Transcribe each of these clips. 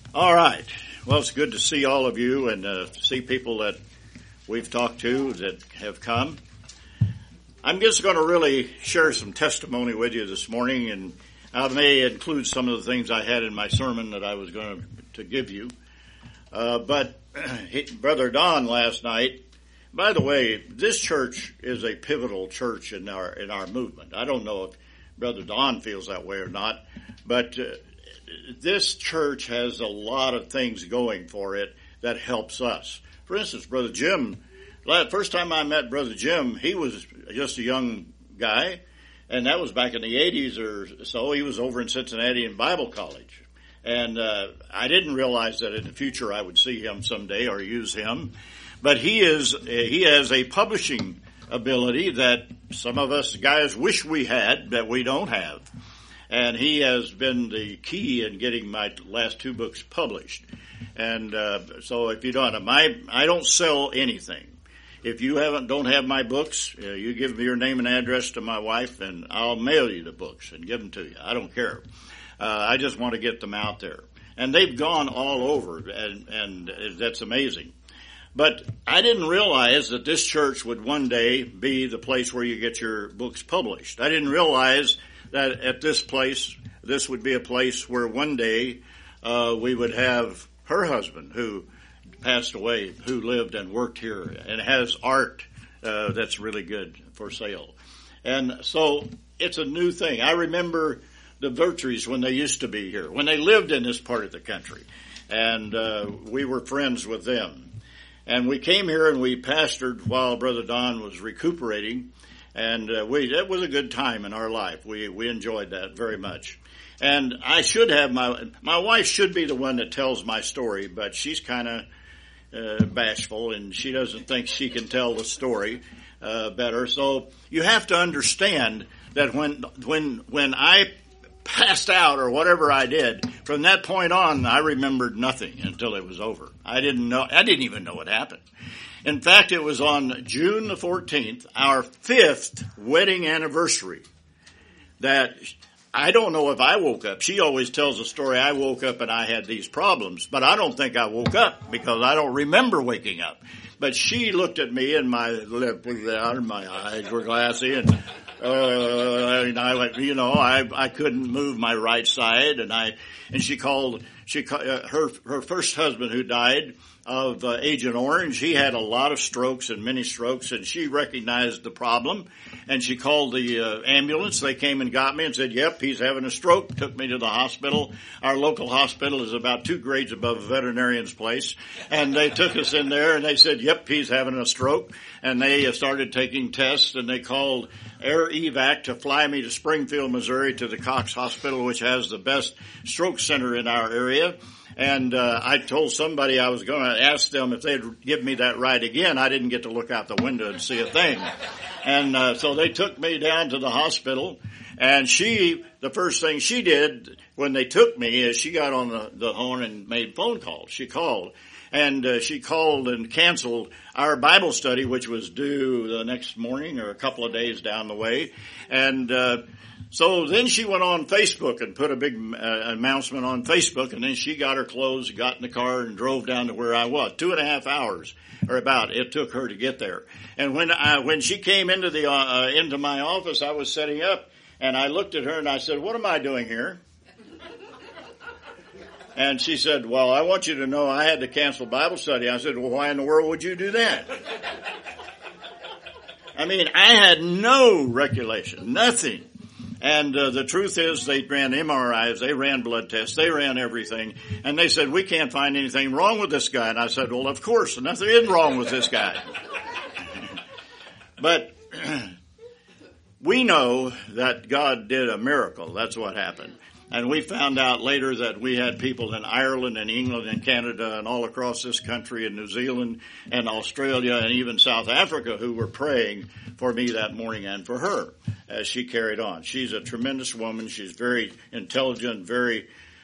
All right. Well, it's good to see all of you and see people that we've talked to that have come. I'm just going to really share some testimony with you this morning, and I may include some of the things I had in my sermon that I was going to give you. But Brother Don last night, by the way, this church is a pivotal church in our movement. I don't know if Brother Don feels that way or not, but this church has a lot of things going for it that helps us. For instance, Brother Jim, first time I met Brother Jim, he was just a young guy, and that was back in the 80s or so. He was over in Cincinnati in Bible college. And I didn't realize that in the future I would see him someday or use him. But he has a publishing ability that some of us guys wish we had, that we don't have. And he has been the key in getting my last two books published. And so if you don't, I don't sell anything. If you don't have my books, you give me your name and address to my wife, and I'll mail you the books and give them to you. I don't care. I just want to get them out there. And they've gone all over, and that's amazing. But I didn't realize that this church would one day be the place where you get your books published. I didn't realize that at this place, this would be a place where one day we would have her husband who passed away, who lived and worked here and has art that's really good for sale. And so it's a new thing. I remember the Vertrees when they used to be here, when they lived in this part of the country. And we were friends with them. And we came here and we pastored while Brother Don was recuperating. And it was a good time in our life. We enjoyed that very much. And I should have my wife should be the one that tells my story, but she's kind of bashful and she doesn't think she can tell the story better. So you have to understand that when I passed out or whatever I did, from that point on I remembered nothing until it was over. I didn't even know what happened. In fact, it was on June the 14th, our 5th wedding anniversary, that I don't know if I woke up. She always tells the story, I woke up and I had these problems, but I don't think I woke up because I don't remember waking up. But she looked at me and my lip was down and my eyes were glassy and I couldn't move my right side and she called her first husband who died of Agent Orange. He had a lot of strokes and many strokes, and she recognized the problem, and she called the ambulance. They came and got me and said, yep, he's having a stroke. Took me to the hospital. Our local hospital is about 2 grades above a veterinarian's place, and they took us in there, and they said, yep, he's having a stroke, and they started taking tests, and they called Air Evac to fly me to Springfield, Missouri, to the Cox Hospital, which has the best stroke center in our area. And I told somebody I was going to ask them if they'd give me that ride again. I didn't get to look out the window and see a thing. And so they took me down to the hospital. And the first thing she did when they took me is she got on the horn and made phone calls. She called. And she called and canceled our Bible study, which was due the next morning or a couple of days down the way. And so then she went on Facebook and put a big announcement on Facebook, and then she got her clothes, got in the car, and drove down to where I was. 2.5 hours, or about, it took her to get there. And when she came into my office, I was setting up, and I looked at her and I said, "What am I doing here?" And she said, "Well, I want you to know I had to cancel Bible study." I said, "Well, why in the world would you do that?" I mean, I had no recollection, nothing. And the truth is they ran MRIs, they ran blood tests, they ran everything. And they said, "We can't find anything wrong with this guy." And I said, "Well, of course, nothing is wrong with this guy." But we know that God did a miracle. That's what happened. And we found out later that we had people in Ireland and England and Canada and all across this country and New Zealand and Australia and even South Africa who were praying for me that morning and for her as she carried on. She's a tremendous woman. She's very intelligent, very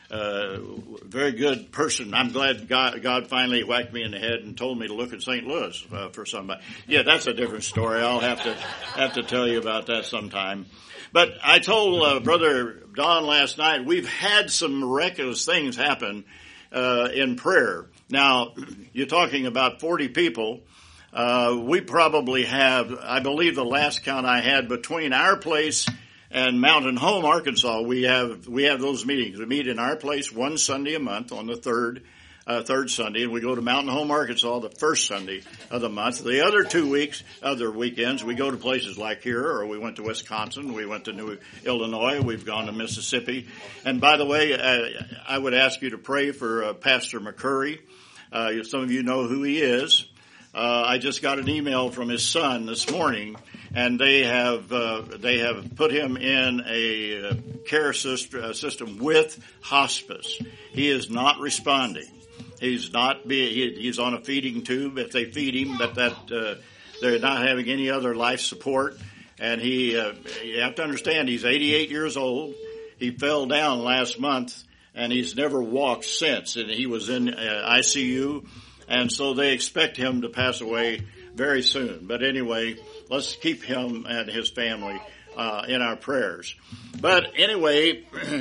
good person. I'm glad God finally whacked me in the head and told me to look at St. Louis for somebody. Yeah, that's a different story. I'll have to tell you about that sometime. But I told Brother Don last night, we've had some miraculous things happen in prayer. Now, you're talking about 40 people. We probably have, I believe the last count I had, between our place and Mountain Home, Arkansas, we have those meetings. We meet in our place one Sunday a month on the third Sunday, and we go to Mountain Home, Arkansas the first Sunday of the month. The other 2 weeks, other weekends, we go to places like here, or we went to Wisconsin, we went to New Illinois, we've gone to Mississippi. And by the way, I would ask you to pray for Pastor McCurry. Some of you know who he is. I just got an email from his son this morning, and they have put him in a care system with hospice. He is not responding. He's on a feeding tube if they feed him, but they're not having any other life support. And you have to understand, he's 88 years old. He fell down last month, and he's never walked since. And he was in ICU, and so they expect him to pass away very soon. But anyway, let's keep him and his family in our prayers. But anyway,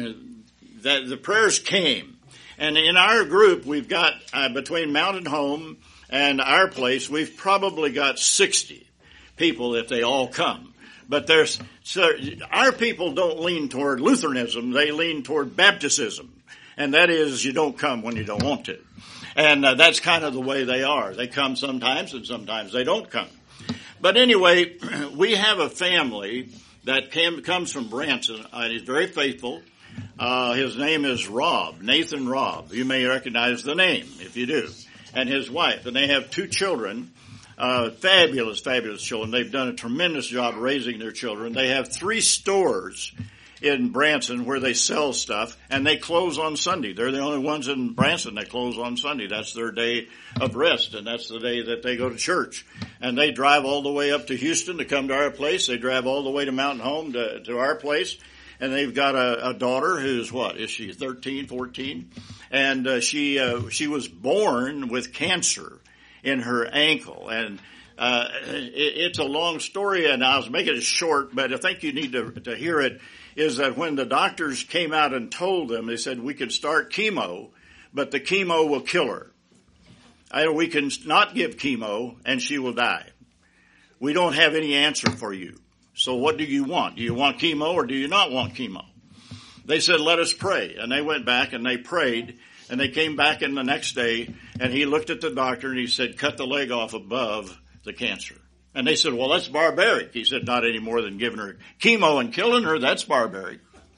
the prayers came. And in our group, we've got, between Mountain Home and our place, we've probably got 60 people if they all come. But our people don't lean toward Lutheranism, they lean toward Baptism. And that is, you don't come when you don't want to. And that's kind of the way they are. They come sometimes and sometimes they don't come. But anyway, we have a family that comes from Branson, and he's very faithful. His name is Rob, Nathan Rob. You may recognize the name if you do. And his wife. And they have 2 children, fabulous children. They've done a tremendous job raising their children. They have 3 stores in Branson where they sell stuff, and they close on Sunday. They're the only ones in Branson that close on Sunday. That's their day of rest, and that's the day that they go to church. And they drive all the way up to Houston to come to our place. They drive all the way to Mountain Home to our place. And they've got a daughter who's is she 13, 14? And she was born with cancer in her ankle. And it's a long story, and I was making it short, but I think you need to hear it, is that when the doctors came out and told them, they said, we can start chemo, but the chemo will kill her. We can not give chemo, and she will die. We don't have any answer for you. So what do you want? Do you want chemo or do you not want chemo? They said, let us pray. And they went back and they prayed, and they came back in the next day, and he looked at the doctor and he said, cut the leg off above the cancer. And they said, well, that's barbaric. He said, not any more than giving her chemo and killing her. That's barbaric.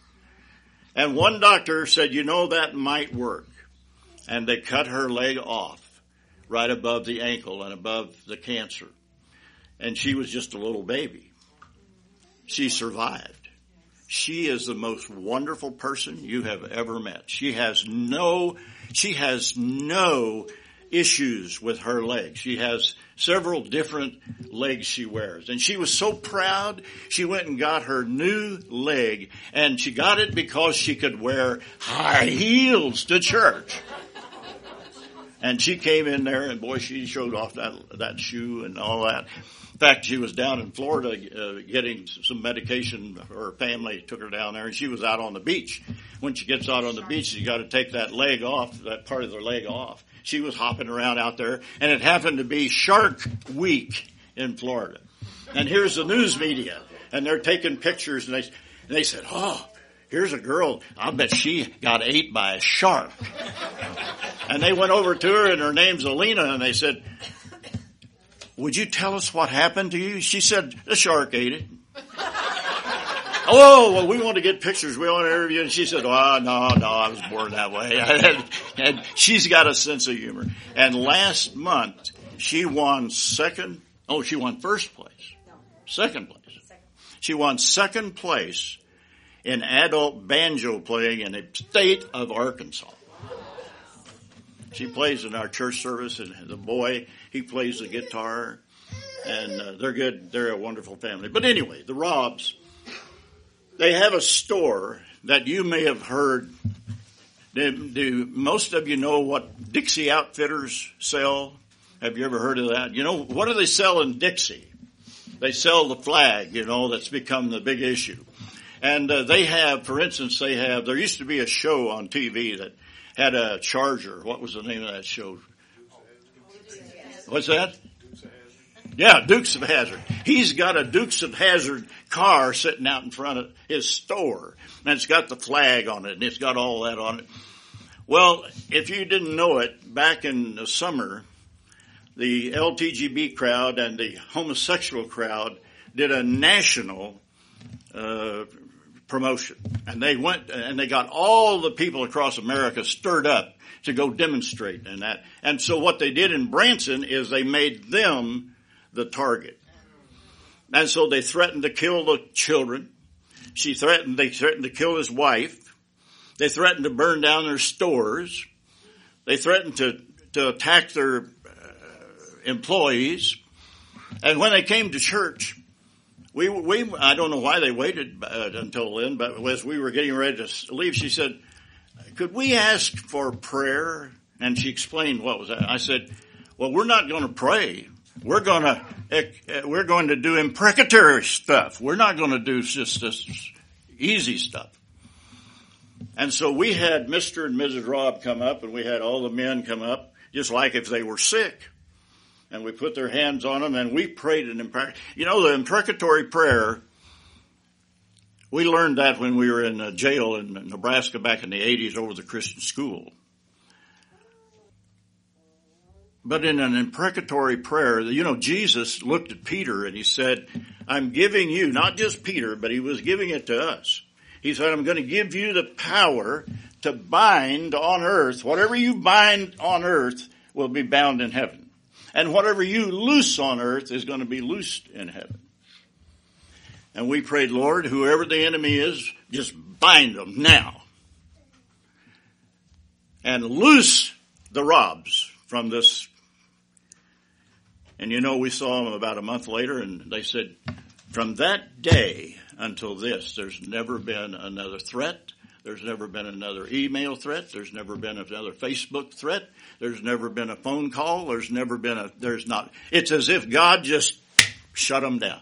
And one doctor said, that might work. And they cut her leg off right above the ankle and above the cancer. And she was just a little baby. She survived. She is the most wonderful person you have ever met. She has no issues with her legs. She has several different legs she wears. And she was so proud, she went and got her new leg, and she got it because she could wear high heels to church. And she came in there, and boy, she showed off that shoe and all that. In fact, she was down in Florida getting some medication. Her family took her down there, and she was out on the beach. When she gets out on the beach, you got to take that leg off, that part of the leg off. She was hopping around out there, and it happened to be Shark Week in Florida. And here's the news media, and they're taking pictures, and they said, oh, here's a girl, I'll bet she got ate by a shark. And they went over to her, and her name's Alina, and they said, would you tell us what happened to you? She said, the shark ate it. Oh, well, we want to get pictures. We want to interview. And she said, oh, no, I was born that way. And she's got a sense of humor. And last month, she won first place. Second place. She won second place in adult banjo playing in the state of Arkansas. She plays in our church service, and the boy, he plays the guitar, and they're good. They're a wonderful family. But anyway, the Robs, they have a store that you may have heard. Do most of you know what Dixie Outfitters sell? Have you ever heard of that? What do they sell in Dixie? They sell the flag, that's become the big issue. And they have, for instance, there used to be a show on TV that had a Charger. What was the name of that show? What's that? Yeah, Dukes of Hazzard. He's got a Dukes of Hazzard car sitting out in front of his store. And it's got the flag on it, and it's got all that on it. Well, if you didn't know it, back in the summer, the LTGB crowd and the homosexual crowd did a national promotion. And they went and they got all the people across America stirred up to go demonstrate and that. And so what they did in Branson is they made them the target. And so they threatened to kill the children. They threatened to kill his wife. They threatened to burn down their stores. They threatened to attack their employees. And when they came to church, I don't know why they waited until then, but as we were getting ready to leave, she said, "Could we ask for prayer?" And she explained what was that. I said, "Well, we're not going to pray. We're going to do imprecatory stuff. We're not going to do just this easy stuff." And so we had Mr. and Mrs. Robb come up, and we had all the men come up, just like if they were sick. And we put their hands on them, and we prayed an imprecatory. You know, the imprecatory prayer, we learned that when we were in jail in Nebraska back in the 80s over the Christian school. But in an imprecatory prayer, you know, Jesus looked at Peter and he said, "I'm giving you," not just Peter, but he was giving it to us. He said, "I'm going to give you the power to bind on earth. Whatever you bind on earth will be bound in heaven. And whatever you loose on earth is going to be loosed in heaven." And we prayed, "Lord, whoever the enemy is, just bind them now. And loose the Robs from this." And you know, we saw them about a month later, and they said, "From that day until this, there's never been another threat. There's never been another email threat. There's never been another Facebook threat. There's never been a phone call. It's as if God just shut them down."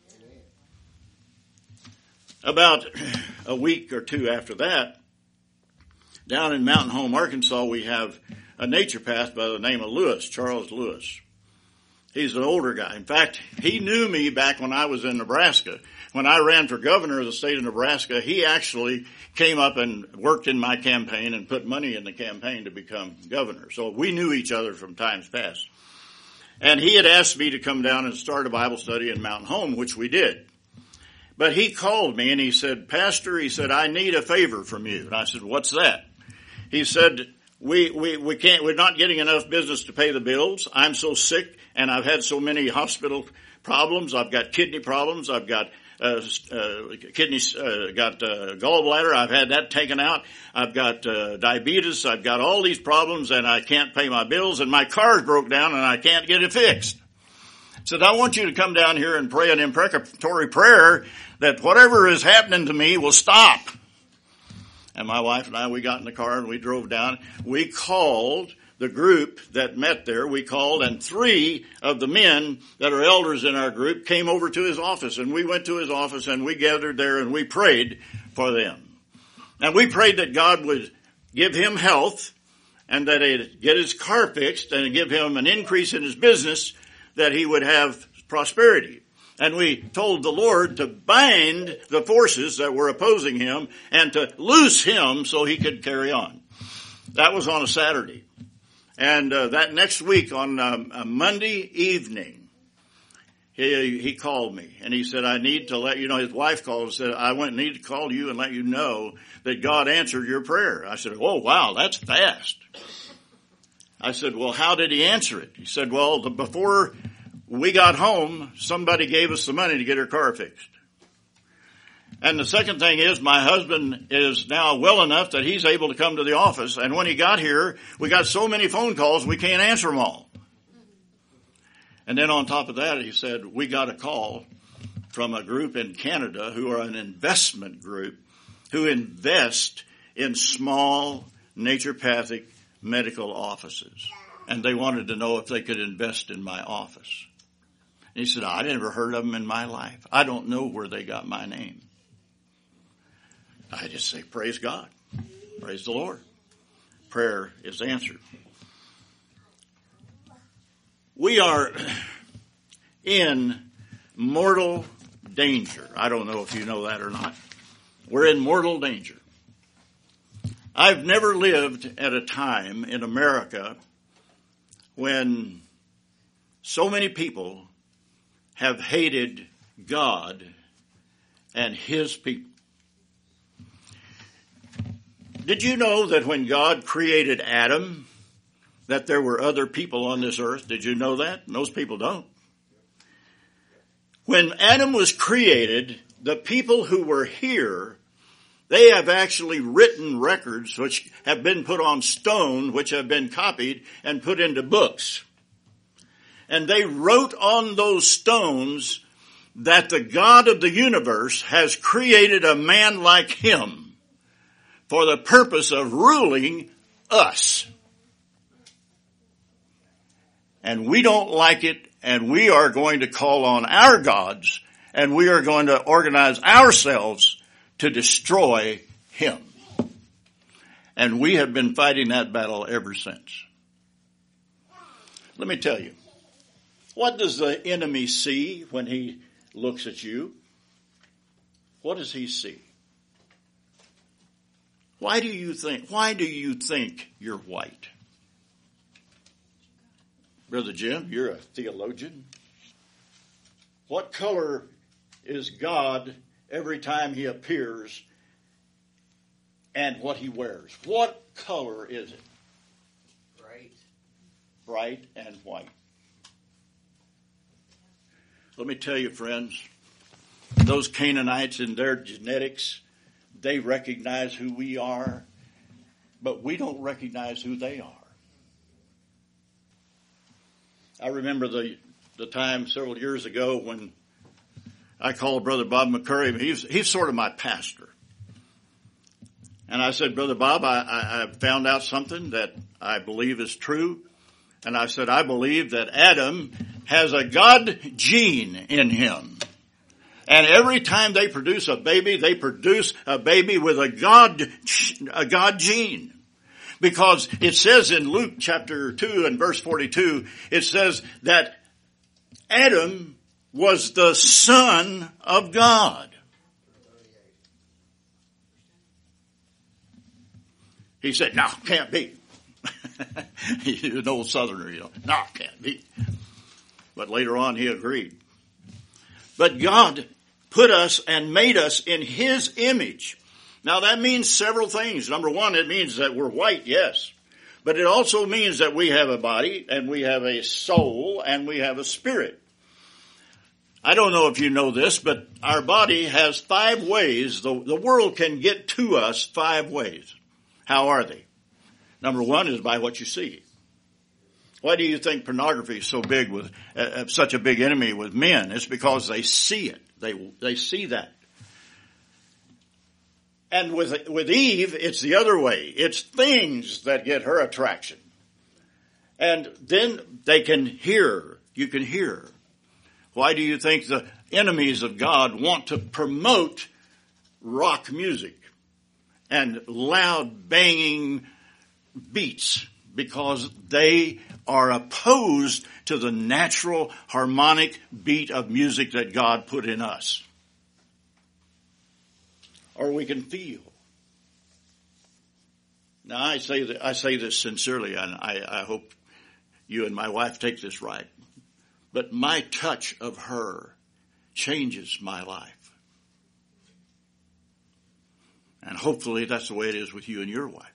About a week or two after that, down in Mountain Home, Arkansas, we have a naturopath by the name of Lewis, Charles Lewis. He's an older guy. In fact, he knew me back when I was in Nebraska. When I ran for governor of the state of Nebraska, he actually came up and worked in my campaign and put money in the campaign to become governor. So we knew each other from times past. And he had asked me to come down and start a Bible study in Mountain Home, which we did. But he called me and he said, "Pastor," he said, "I need a favor from you." And I said, "What's that?" He said, we're not getting enough business to pay the bills. I'm so sick and I've had so many hospital problems. I've got kidney problems. I've got gallbladder. I've had that taken out. I've got diabetes. I've got all these problems and I can't pay my bills and my car's broke down and I can't get it fixed. Said, "I want you to come down here and pray an imprecatory prayer that whatever is happening to me will stop." And my wife and I, we got in the car and we drove down. We called the group that met there. We called, and 3 of the men that are elders in our group came over to his office. And we went to his office and we gathered there and we prayed for them. And we prayed that God would give him health and that he'd get his car fixed and give him an increase in his business, that he would have prosperity. And we told the Lord to bind the forces that were opposing him and to loose him so he could carry on. That was on a Saturday. And that next week on a Monday evening, he called me and he said, "I need to let you know," his wife called and said, "I need to call you and let you know that God answered your prayer." I said, "Oh, wow, that's fast." I said, "Well, how did he answer it?" He said, "Well, before we got home, somebody gave us the money to get her car fixed. And the second thing is, my husband is now well enough that he's able to come to the office. And when he got here, we got so many phone calls, we can't answer them all." And then on top of that, he said, "We got a call from a group in Canada who are an investment group who invest in small naturopathic medical offices. And they wanted to know if they could invest in my office." And he said, "I never heard of them in my life. I don't know where they got my name." I just say, praise God. Praise the Lord. prayer is answered. We are in mortal danger. I don't know if you know that or not. We're in mortal danger. I've never lived at a time in America when so many people have hated God and His people. Did you know that when God created Adam, that there were other people on this earth? Did you know that? Most people don't. When Adam was created, the people who were here, they have actually written records which have been put on stone, which have been copied and put into books. And they wrote on those stones that the God of the universe has created a man like him for the purpose of ruling us. And we don't like it, and we are going to call on our gods, and we are going to organize ourselves to destroy him. And we have been fighting that battle ever since. Let me tell you, what does the enemy see when he looks at you? What does he see? Why do you think you're white? Brother Jim, you're a theologian. What color is God every time he appears and what he wears? What color is it? Bright and white. Let me tell you, friends, those Canaanites in their genetics, they recognize who we are, but we don't recognize who they are. I remember the time several years ago when I called Brother Bob McCurry. He's sort of my pastor. And I said, Brother Bob, I found out something that I believe is true. And I said, I believe that Adam has a God gene in him. And every time they produce a baby with a God gene. Because it says in Luke chapter 2 and verse 42, it says that Adam was the son of God. He said, no, can't be. He's an old southerner, no, can't be. But later on he agreed. But God put us and made us in his image. Now that means several things. Number one, it means that we're white, yes. But it also means that we have a body and we have a soul and we have a spirit. I don't know if you know this, but our body has 5 ways. The world can get to us 5 ways. How are they? Number one is by what you see. Why do you think pornography is so big with such a big enemy with men? It's because they see it. They see that. And with Eve, it's the other way. It's things that get her attraction. And then they can hear. You can hear. Why do you think the enemies of God want to promote rock music and loud banging beats? Because they are opposed to the natural harmonic beat of music that God put in us. Or we can feel. Now I say this sincerely, and I hope you and my wife take this right. But my touch of her changes my life. And hopefully that's the way it is with you and your wife.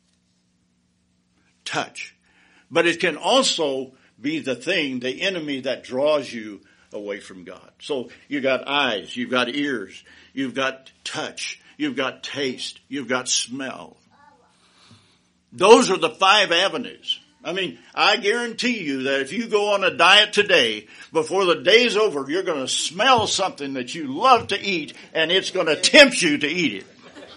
Touch. But it can also be the thing, the enemy that draws you away from God. So you got eyes, you've got ears, you've got touch, you've got taste, you've got smell. Those are the 5 avenues. I mean, I guarantee you that if you go on a diet today, before the day's over, you're going to smell something that you love to eat, and it's going to tempt you to eat it.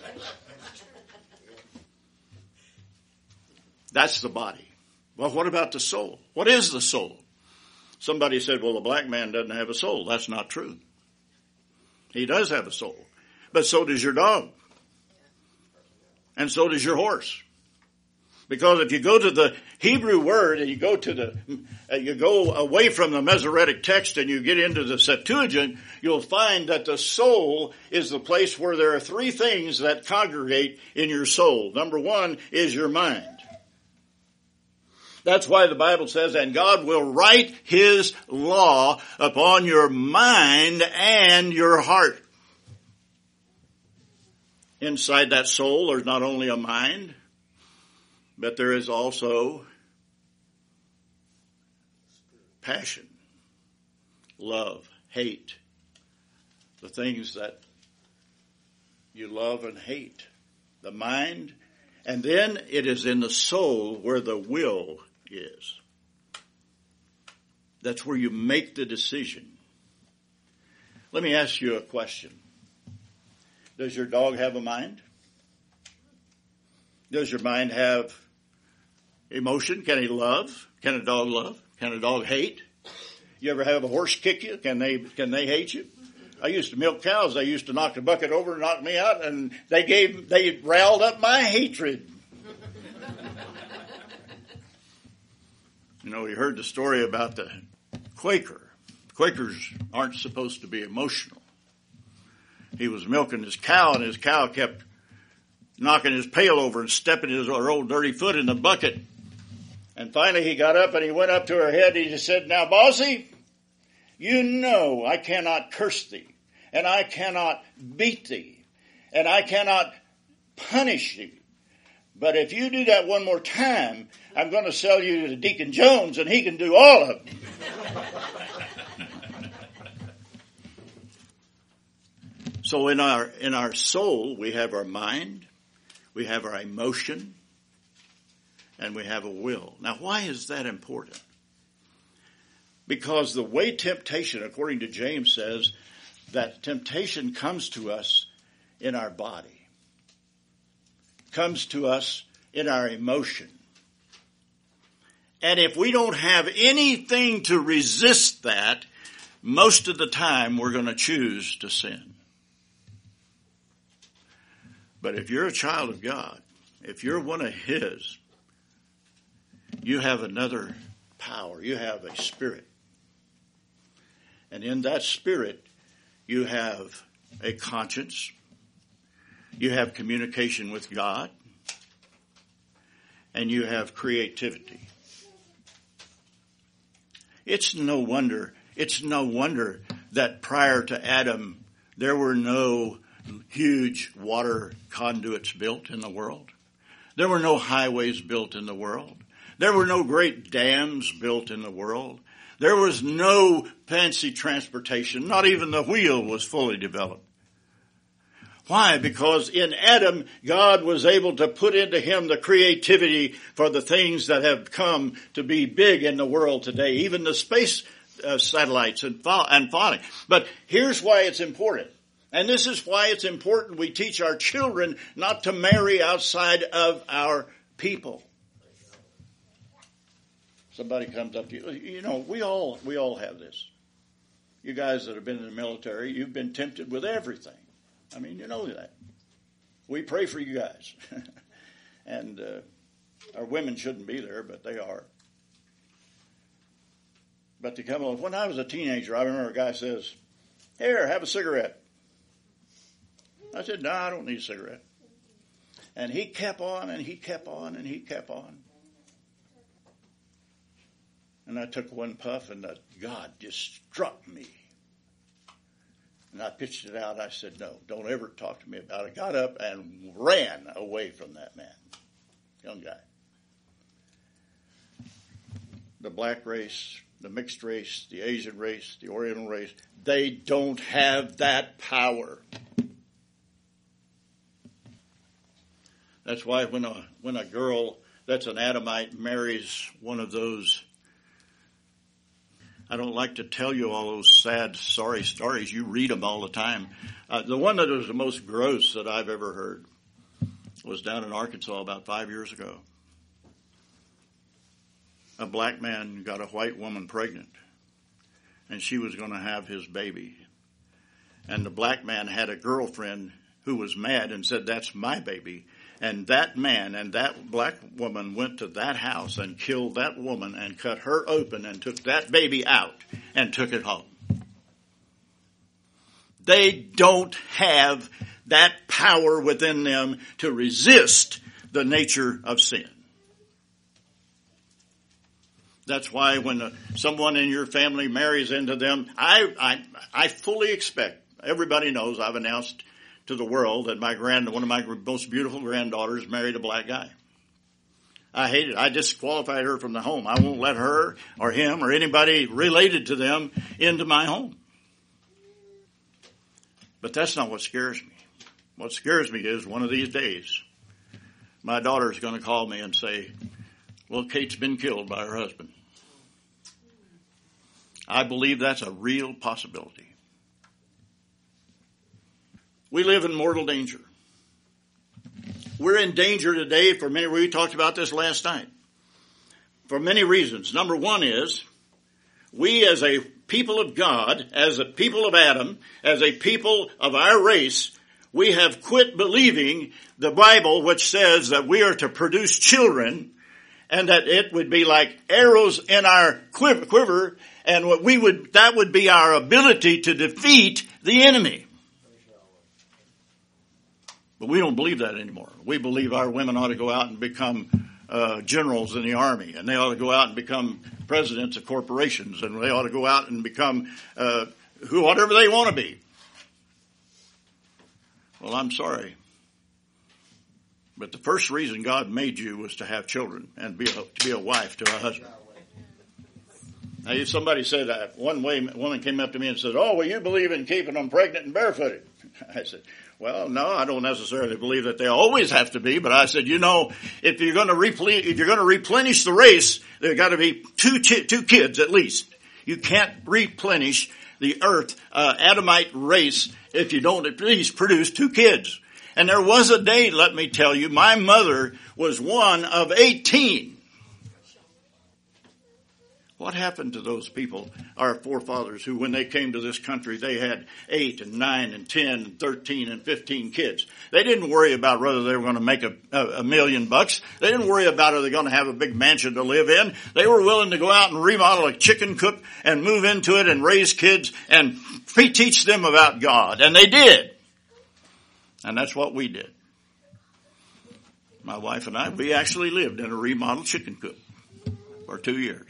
That's the body. Well, what about the soul? What is the soul? Somebody said, well, the black man doesn't have a soul. That's not true. He does have a soul. But so does your dog. And so does your horse. Because if you go to the Hebrew word and you go away from the Masoretic text and you get into the Septuagint, you'll find that the soul is the place where there are three things that congregate in your soul. Number one is your mind. That's why the Bible says, and God will write His law upon your mind and your heart. Inside that soul, there's not only a mind, but there is also passion, love, hate, the things that you love and hate, the mind, and then it is in the soul where the will is. That's where you make the decision. Let me ask you a question. Does your dog have a mind? Does your mind have emotion? Can he love? Can a dog love? Can a dog hate? You ever have a horse kick you? Can they hate you? I used to milk cows. They used to knock the bucket over and knock me out, and they riled up my hatred. You know, we heard the story about the Quaker. Quakers aren't supposed to be emotional. He was milking his cow, and his cow kept knocking his pail over and stepping his old dirty foot in the bucket. And finally he got up and he went up to her head and he said, "Now, Bossy, you know I cannot curse thee, and I cannot beat thee, and I cannot punish thee. But if you do that one more time, I'm going to sell you to Deacon Jones and he can do all of it." So in our soul, we have our mind, we have our emotion, and we have a will. Now, why is that important? Because the way temptation, according to James, says that temptation comes to us in our body, comes to us in our emotion. And if we don't have anything to resist that, most of the time we're going to choose to sin. But if you're a child of God, if you're one of His, you have another power. You have a spirit. And in that spirit, you have a conscience. You have communication with God. And you have creativity. It's no wonder that prior to Adam, there were no huge water conduits built in the world. There were no highways built in the world. There were no great dams built in the world. There was no fancy transportation. Not even the wheel was fully developed. Why? Because in Adam, God was able to put into him the creativity for the things that have come to be big in the world today, even the space satellites and falling. But here's why it's important. And this is why it's important we teach our children not to marry outside of our people. Somebody comes up to you. You know, we all have this. You guys that have been in the military, you've been tempted with everything. I mean, you know that. We pray for you guys. And our women shouldn't be there, but they are. But to come along. When I was a teenager, I remember a guy says, "Here, have a cigarette." I said, "No, I don't need a cigarette." And he kept on and he kept on and he kept on. And I took one puff and God just struck me. And I pitched it out. I said, "No, don't ever talk to me about it." Got up and ran away from that man, young guy. The black race, the mixed race, the Asian race, the Oriental race, they don't have that power. That's why when a girl that's an Adamite marries one of those, I don't like to tell you all those sad, sorry stories. You read them all the time. The one that was the most gross that I've ever heard was down in Arkansas about 5 years ago. A black man got a white woman pregnant, and she was going to have his baby. And the black man had a girlfriend who was mad and said, "That's my baby." And that man and that black woman went to that house and killed that woman and cut her open and took that baby out and took it home. They don't have that power within them to resist the nature of sin. That's why when someone in your family marries into them, I fully expect, everybody knows I've announced to the world that one of my most beautiful granddaughters married a black guy. I hate it. I disqualified her from the home. I won't let her or him or anybody related to them into my home. But that's not what scares me. What scares me is one of these days, my daughter's going to call me and say, well, Kate's been killed by her husband. I believe that's a real possibility. We live in mortal danger. We're in danger today for many, we talked about this last night, for many reasons. Number one is, we as a people of God, as a people of Adam, as a people of our race, we have quit believing the Bible, which says that we are to produce children and that it would be like arrows in our quiver, and that would be our ability to defeat the enemy. But we don't believe that anymore. We believe our women ought to go out and become generals in the army, and they ought to go out and become presidents of corporations, and they ought to go out and become whatever they want to be. Well, I'm sorry, but the first reason God made you was to have children and to be a wife to a husband. Now, somebody said that one woman came up to me and said, "Oh, well, you believe in keeping them pregnant and barefooted?" I said, well, no, I don't necessarily believe that they always have to be, but I said, if you're going to replenish the race, there got to be two kids at least. You can't replenish the earth, Adamite race, if you don't at least produce 2 kids. And there was a day, let me tell you, my mother was one of 18. What happened to those people, our forefathers, who when they came to this country, they had 8 and 9 and 10 and 13 and 15 kids. They didn't worry about whether they were going to make $1 million. They didn't worry about are they going to have a big mansion to live in. They were willing to go out and remodel a chicken coop and move into it and raise kids and teach them about God. And they did. And that's what we did. My wife and I, we actually lived in a remodeled chicken coop for 2 years.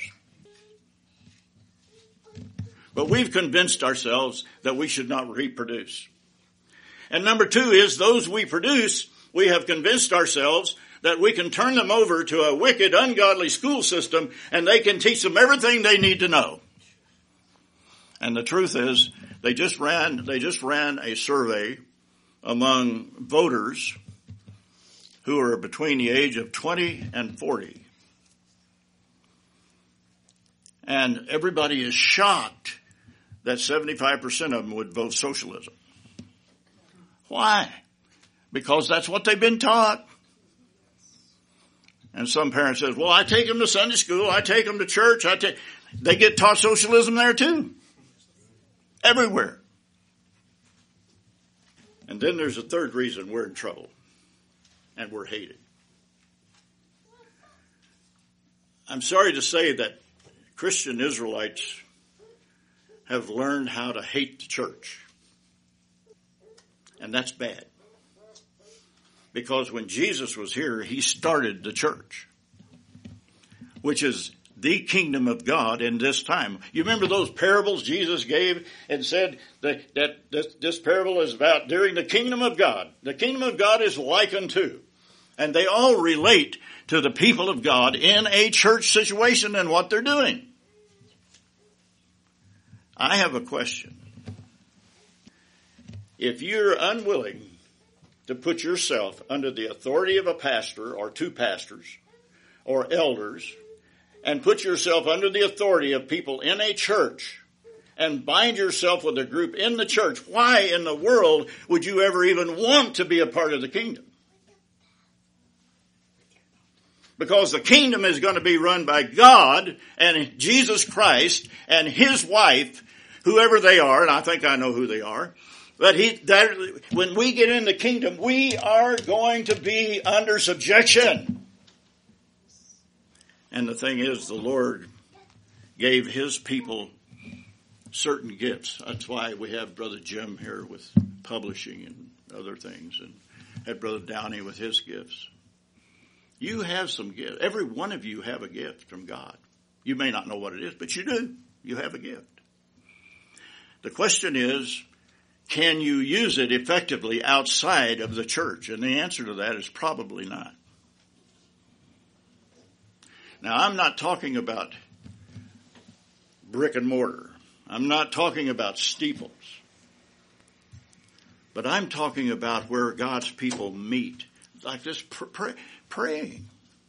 But we've convinced ourselves that we should not reproduce. And number 2 is those we produce, we have convinced ourselves that we can turn them over to a wicked, ungodly school system and they can teach them everything they need to know. And the truth is, they just ran a survey among voters who are between the age of 20 and 40. And everybody is shocked that 75% of them would vote socialism. Why? Because that's what they've been taught. And some parent says, well, I take them to Sunday school, I take them to church, they get taught socialism there too. Everywhere. And then there's a third reason we're in trouble. And we're hated. I'm sorry to say that Christian Israelites have learned how to hate the church. And that's bad. Because when Jesus was here, he started the church, which is the kingdom of God in this time. You remember those parables Jesus gave and said that this parable is about during the kingdom of God. The kingdom of God is like unto. And they all relate to the people of God in a church situation and what they're doing. I have a question. If you're unwilling to put yourself under the authority of a pastor or 2 pastors or elders and put yourself under the authority of people in a church and bind yourself with a group in the church, why in the world would you ever even want to be a part of the kingdom? Because the kingdom is going to be run by God and Jesus Christ and his wife, whoever they are, and I think I know who they are. But when we get in the kingdom, we are going to be under subjection. And the thing is, the Lord gave his people certain gifts. That's why we have Brother Jim here with publishing and other things, and had Brother Downey with his gifts. You have some gifts. Every one of you have a gift from God. You may not know what it is, but you do. You have a gift. The question is, can you use it effectively outside of the church? And the answer to that is probably not. Now, I'm not talking about brick and mortar. I'm not talking about steeples. But I'm talking about where God's people meet, like this praying.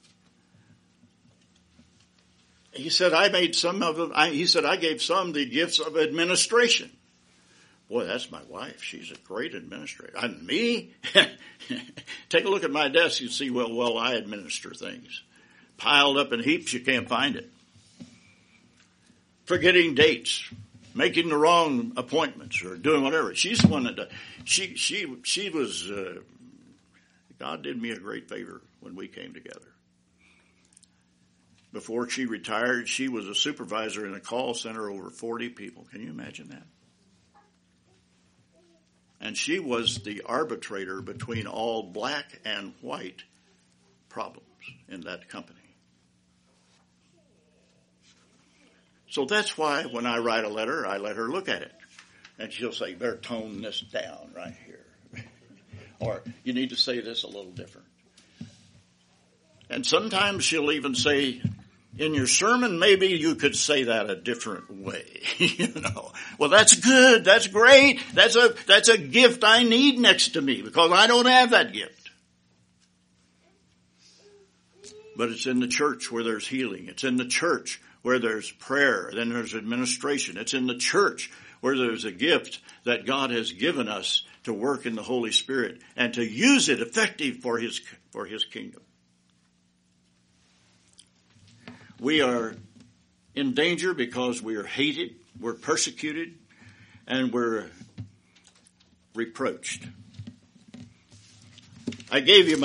He said, I made some of them. He said, I gave some the gifts of administration. Boy, that's my wife. She's a great administrator. And me? Take a look at my desk. You see well I administer things. Piled up in heaps, you can't find it. Forgetting dates. Making the wrong appointments or doing whatever. She's the one that does. She was, God did me a great favor when we came together. Before she retired, she was a supervisor in a call center over 40 people. Can you imagine that? And she was the arbitrator between all black and white problems in that company. So that's why when I write a letter, I let her look at it. And she'll say, you better tone this down right here. Or you need to say this a little different. And sometimes she'll even say, in your sermon, maybe you could say that a different way. Well, that's good. That's great. That's a gift I need next to me because I don't have that gift. But it's in the church where there's healing. It's in the church where there's prayer, then there's administration. It's in the church where there's a gift that God has given us to work in the Holy Spirit and to use it effective for His kingdom. We are in danger because we are hated, we're persecuted, and we're reproached. I gave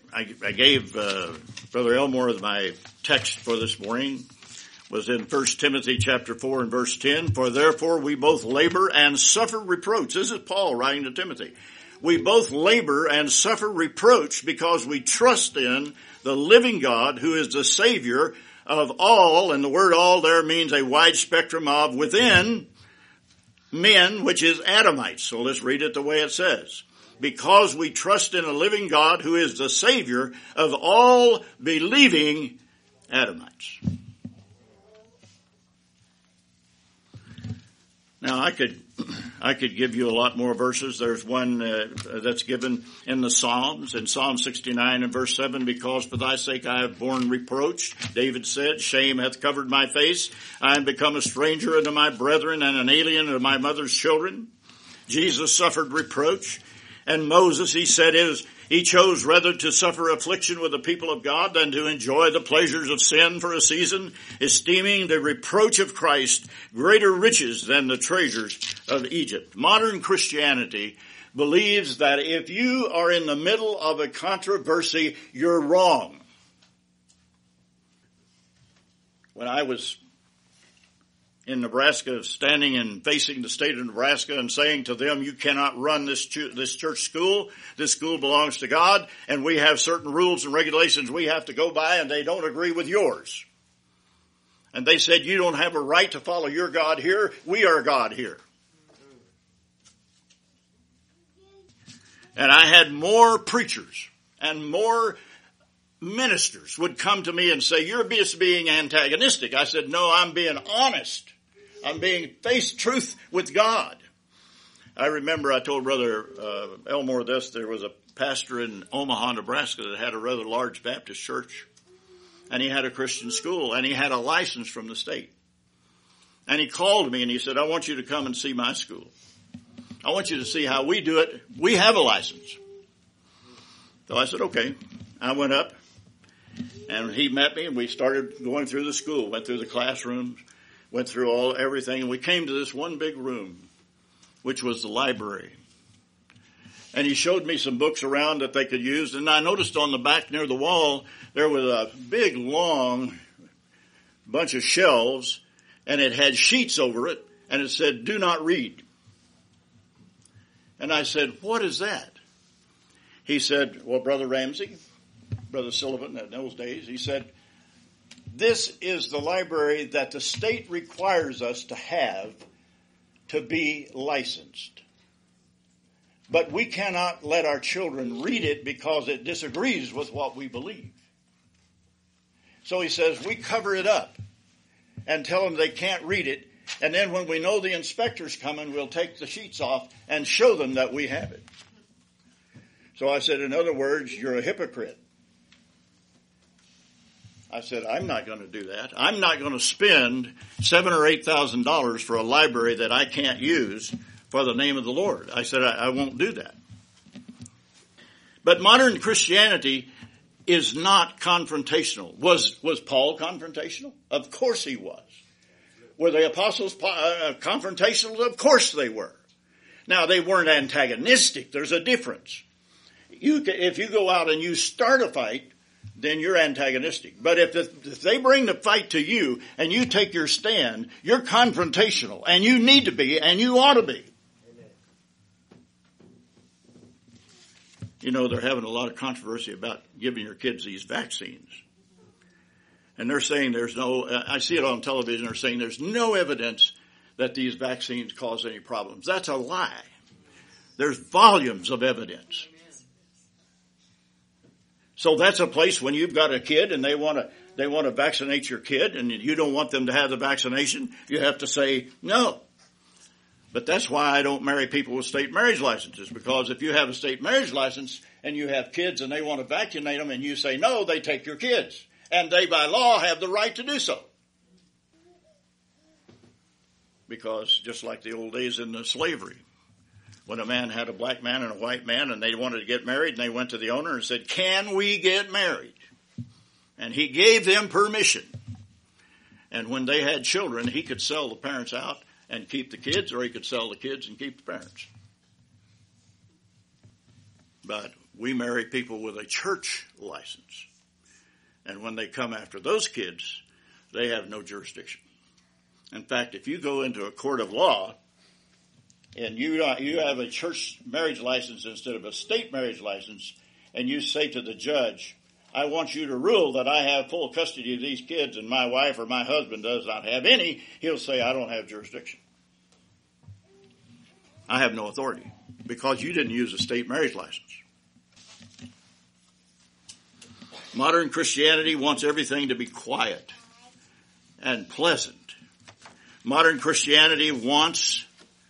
Brother Elmore my text for this morning. Was in 1 Timothy chapter 4 and verse 10. For therefore we both labor and suffer reproach. This is Paul writing to Timothy. We both labor and suffer reproach because we trust in the living God who is the Savior of all. And the word all there means a wide spectrum of within men, which is Adamites. So let's read it the way it says. Because we trust in a living God who is the Savior of all believing Adamites. Now, I could give you a lot more verses. There's one that's given in the Psalms, in Psalm 69 and verse 7, because for thy sake I have borne reproach. David said, shame hath covered my face. I am become a stranger unto my brethren and an alien unto my mother's children. Jesus suffered reproach. And Moses, he said, he chose rather to suffer affliction with the people of God than to enjoy the pleasures of sin for a season, esteeming the reproach of Christ greater riches than the treasures of Egypt. Modern Christianity believes that if you are in the middle of a controversy, you're wrong. When I was in Nebraska, standing and facing the state of Nebraska and saying to them, you cannot run this church school. This school belongs to God, and we have certain rules and regulations we have to go by, and they don't agree with yours. And they said, you don't have a right to follow your God here. We are God here. And I had more preachers and more ministers would come to me and say, you're just being antagonistic. I said, no, I'm being honest. I'm being face truth with God. I remember I told Brother Elmore this. There was a pastor in Omaha, Nebraska that had a rather large Baptist church. And he had a Christian school. And he had a license from the state. And he called me and he said, I want you to come and see my school. I want you to see how we do it. We have a license. So I said, okay. I went up. And he met me and we started going through the school, went through the classrooms, went through everything. And we came to this one big room, which was the library. And he showed me some books around that they could use. And I noticed on the back near the wall, there was a big, long bunch of shelves, and it had sheets over it, and it said, "Do not read." And I said, "What is that?" He said, "Well, Brother Ramsey, Brother Sullivan in those days," he said, "This is the library that the state requires us to have to be licensed. But we cannot let our children read it because it disagrees with what we believe." So he says, we cover it up and tell them they can't read it. And then when we know the inspector's coming, we'll take the sheets off and show them that we have it. So I said, in other words, you're a hypocrite. I said, I'm not going to do that. I'm not going to spend $7,000 or $8,000 for a library that I can't use for the name of the Lord. I said, I won't do that. But modern Christianity is not confrontational. Was Paul confrontational? Of course he was. Were the apostles confrontational? Of course they were. Now, they weren't antagonistic. There's a difference. If you go out and you start a fight, then you're antagonistic. But if they bring the fight to you and you take your stand, you're confrontational. And you need to be, and you ought to be. You know, they're having a lot of controversy about giving your kids these vaccines. And they're saying I see it on television, they're saying there's no evidence that these vaccines cause any problems. That's a lie. There's volumes of evidence. So that's a place when you've got a kid and they want to vaccinate your kid and you don't want them to have the vaccination, you have to say no. But that's why I don't marry people with state marriage licenses, because if you have a state marriage license and you have kids and they want to vaccinate them and you say no, they take your kids. And they by law have the right to do so. Because just like the old days in the slavery, when a man had a black man and a white man and they wanted to get married and they went to the owner and said, "Can we get married?" And he gave them permission. And when they had children, he could sell the parents out and keep the kids, or he could sell the kids and keep the parents. But we marry people with a church license. And when they come after those kids, they have no jurisdiction. In fact, if you go into a court of law and you have a church marriage license instead of a state marriage license, and you say to the judge, "I want you to rule that I have full custody of these kids and my wife or my husband does not have any," he'll say, "I don't have jurisdiction. I have no authority because you didn't use a state marriage license." Modern Christianity wants everything to be quiet and pleasant. Modern Christianity wants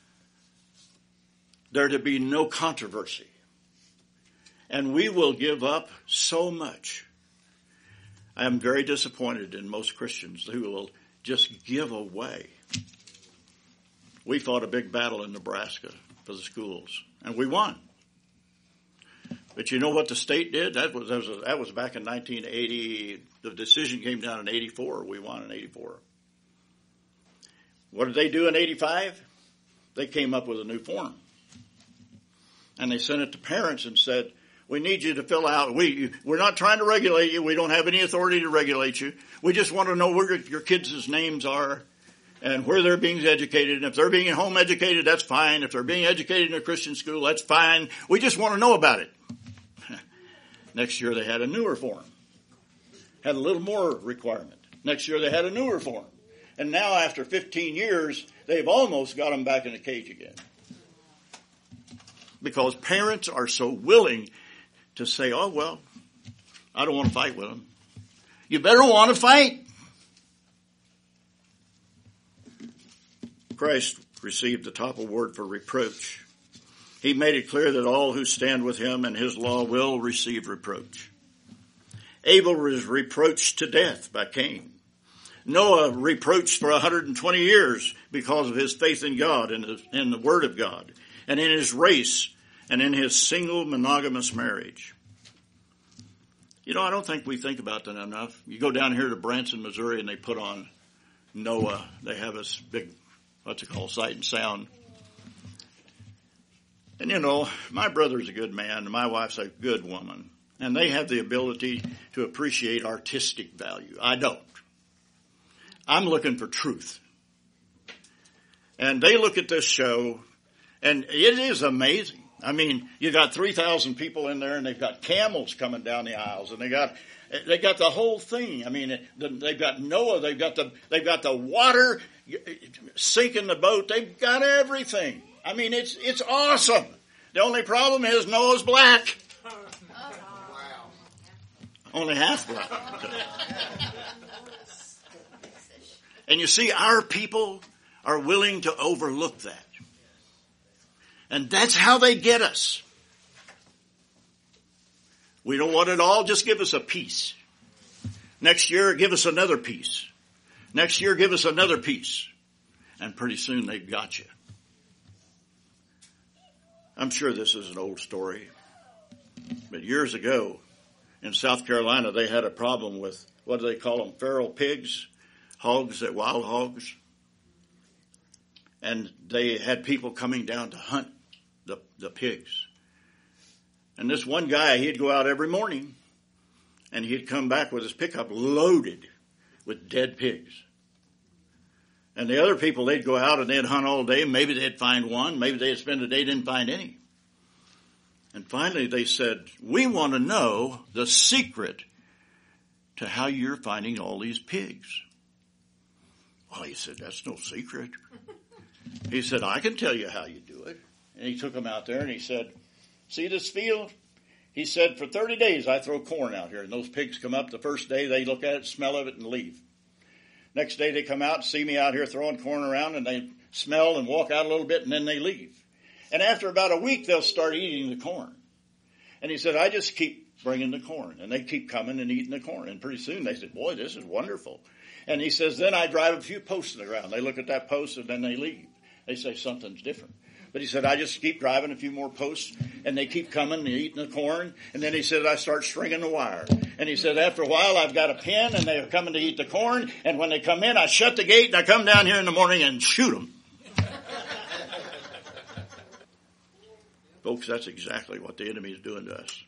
there to be no controversy. And we will give up so much. I am very disappointed in most Christians who will just give away. We fought a big battle in Nebraska for the schools, and we won. But you know what the state did? That was back in 1980. The decision came down in 84. We won in 84. What did they do in 85? They came up with a new form. And they sent it to parents and said, "We need you to fill out. We're not trying to regulate you. We don't have any authority to regulate you. We just want to know where your kids' names are and where they're being educated. And if they're being home educated, that's fine. If they're being educated in a Christian school, that's fine. We just want to know about it." Next year they had a newer form. Had a little more requirement. Next year they had a newer form. And now after 15 years, they've almost got them back in the cage again. Because parents are so willing to say, "Oh, well, I don't want to fight with them." You better want to fight. Christ received the top award for reproach. He made it clear that all who stand with him and his law will receive reproach. Abel was reproached to death by Cain. Noah reproached for 120 years because of his faith in God and in the Word of God, and in his race, and in his single monogamous marriage. You know, I don't think we think about that enough. You go down here to Branson, Missouri, and they put on Noah. They have this big, what's it called, Sight and Sound. And my brother's a good man and my wife's a good woman. And they have the ability to appreciate artistic value. I don't. I'm looking for truth. And they look at this show and it is amazing. I mean, you got 3,000 people in there and they've got camels coming down the aisles and they got the whole thing. I mean, they've got Noah, they've got the water sinking the boat. They've got everything. I mean, it's awesome. The only problem is Noah's black. Only half black. And you see, our people are willing to overlook that. And that's how they get us. We don't want it all, just give us a piece. Next year, give us another piece. Next year, give us another piece. And pretty soon they've got you. I'm sure this is an old story. But years ago, in South Carolina, they had a problem with, what do they call them, feral pigs? Hogs, wild hogs. And they had people coming down to hunt the pigs. And this one guy, he'd go out every morning and he'd come back with his pickup loaded with dead pigs. And the other people, they'd go out and they'd hunt all day. Maybe they'd find one. Maybe they'd spend a day, didn't find any. And finally they said, we want to know the secret to how you're finding all these pigs. Well, he said, that's no secret. He said, I can tell you how you do it. And he took them out there and he said, see this field? He said, for 30 days I throw corn out here. And those pigs come up. The first day they look at it, smell of it, and leave. Next day they come out and see me out here throwing corn around, and they smell and walk out a little bit, and then they leave. And after about a week, they'll start eating the corn. And he said, I just keep bringing the corn. And they keep coming and eating the corn. And pretty soon they said, boy, this is wonderful. And he says, then I drive a few posts in the ground. They look at that post, and then they leave. They say something's different. But he said, I just keep driving a few more posts, and they keep coming and eating the corn. And then he said, I start stringing the wire. And he said, after a while, I've got a pen, and they're coming to eat the corn. And when they come in, I shut the gate, and I come down here in the morning and shoot them. Folks, that's exactly what the enemy is doing to us.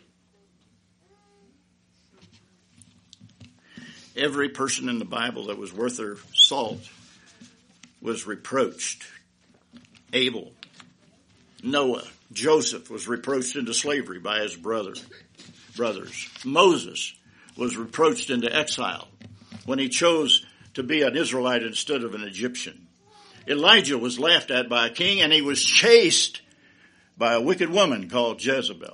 Every person in the Bible that was worth their salt was reproached. Abel, Noah, Joseph was reproached into slavery by his brothers. Moses was reproached into exile when he chose to be an Israelite instead of an Egyptian. Elijah was laughed at by a king, and he was chased by a wicked woman called Jezebel.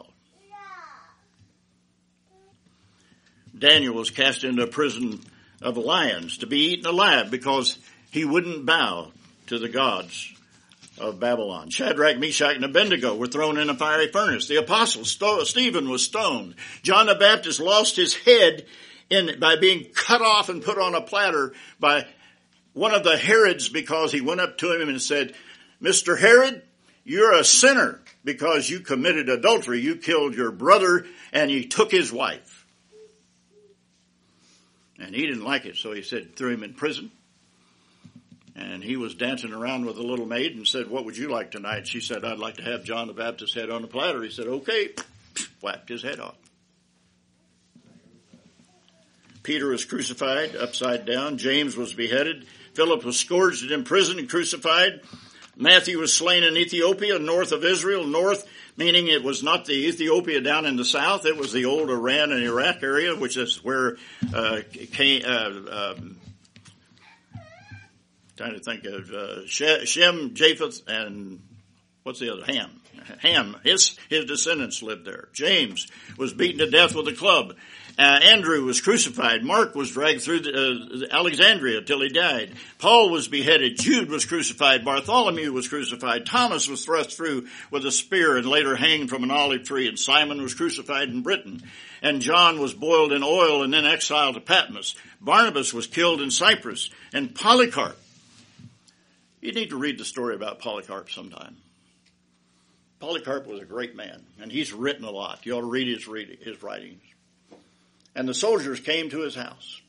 Daniel was cast into a prison of lions to be eaten alive because he wouldn't bow to the gods of Babylon. Shadrach, Meshach, and Abednego were thrown in a fiery furnace. The apostles, Stephen was stoned. John the Baptist lost his head by being cut off and put on a platter by one of the Herods because he went up to him and said, Mr. Herod, you're a sinner because you committed adultery. You killed your brother and you took his wife. And he didn't like it, so he said, threw him in prison. And he was dancing around with a little maid and said, what would you like tonight? She said, I'd like to have John the Baptist's head on a platter. He said, okay. Whacked his head off. Peter was crucified upside down. James was beheaded. Philip was scourged and imprisoned and crucified. Matthew was slain in Ethiopia, north of Israel. North, meaning it was not the Ethiopia down in the south. It was the old Iran and Iraq area, which is where trying to think of Shem, Japheth, and what's the other? Ham. His descendants lived there. James was beaten to death with a club. Andrew was crucified. Mark was dragged through Alexandria till he died. Paul was beheaded. Jude was crucified. Bartholomew was crucified. Thomas was thrust through with a spear and later hanged from an olive tree. And Simon was crucified in Britain. And John was boiled in oil and then exiled to Patmos. Barnabas was killed in Cyprus. And Polycarp. You need to read the story about Polycarp sometime. Polycarp was a great man, and he's written a lot. You ought to read his writings. And the soldiers came to his house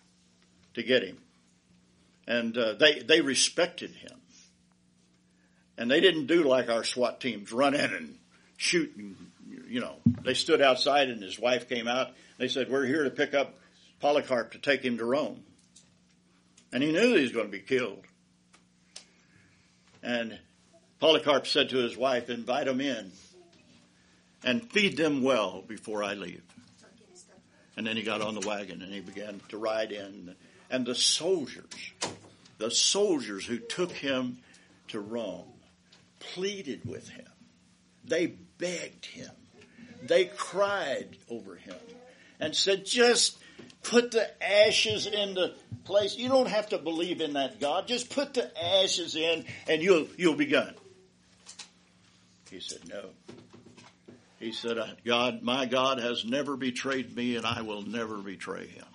to get him. And they respected him. And they didn't do like our SWAT teams, run in and shoot. And, they stood outside and his wife came out. They said, we're here to pick up Polycarp to take him to Rome. And he knew he was going to be killed. And Polycarp said to his wife, invite them in and feed them well before I leave. And then he got on the wagon and he began to ride in. And the soldiers who took him to Rome pleaded with him. They begged him. They cried over him and said, just put the ashes in the place. You don't have to believe in that God. Just put the ashes in and you'll be done. He said, no. He said, my God has never betrayed me and I will never betray him.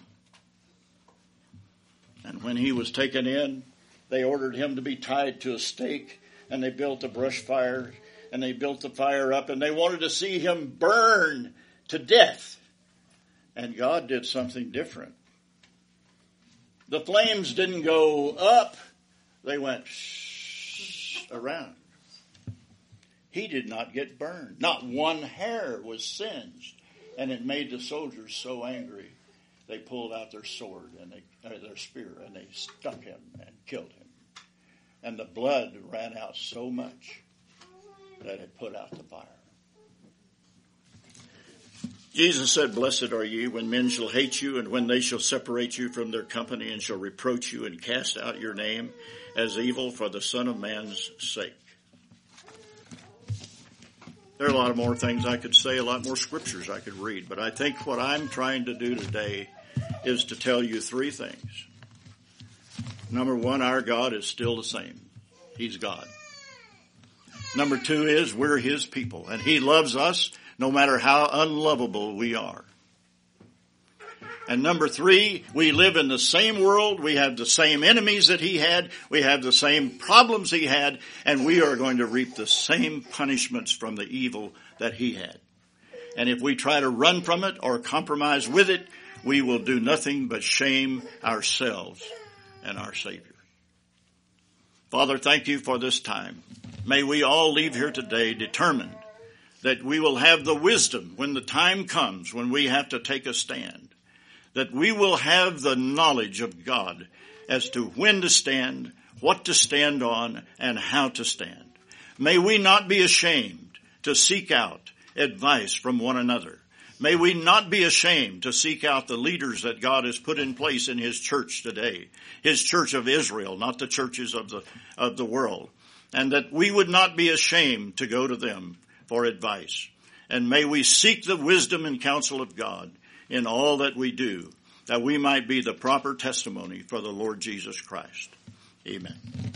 And when he was taken in, they ordered him to be tied to a stake, and they built a brush fire, and they built the fire up, and they wanted to see him burn to death. And God did something different. The flames didn't go up, they went around. He did not get burned. Not one hair was singed. And it made the soldiers so angry, they pulled out their sword and their spear, and they stuck him and killed him. And the blood ran out so much that it put out the fire. Jesus said, blessed are ye when men shall hate you, and when they shall separate you from their company, and shall reproach you and cast out your name as evil for the Son of Man's sake. There are a lot of more things I could say, a lot more scriptures I could read, but I think what I'm trying to do today is to tell you three things. Number one, our God is still the same. He's God. Number two is we're his people, and he loves us no matter how unlovable we are. And number three, we live in the same world. We have the same enemies that he had. We have the same problems he had. And we are going to reap the same punishments from the evil that he had. And if we try to run from it or compromise with it, we will do nothing but shame ourselves and our Savior. Father, thank you for this time. May we all leave here today determined that we will have the wisdom when the time comes when we have to take a stand. That we will have the knowledge of God as to when to stand, what to stand on, and how to stand. May we not be ashamed to seek out advice from one another. May we not be ashamed to seek out the leaders that God has put in place in his church today, his church of Israel, not the churches of the world. And that we would not be ashamed to go to them for advice. And may we seek the wisdom and counsel of God in all that we do, that we might be the proper testimony for the Lord Jesus Christ. Amen.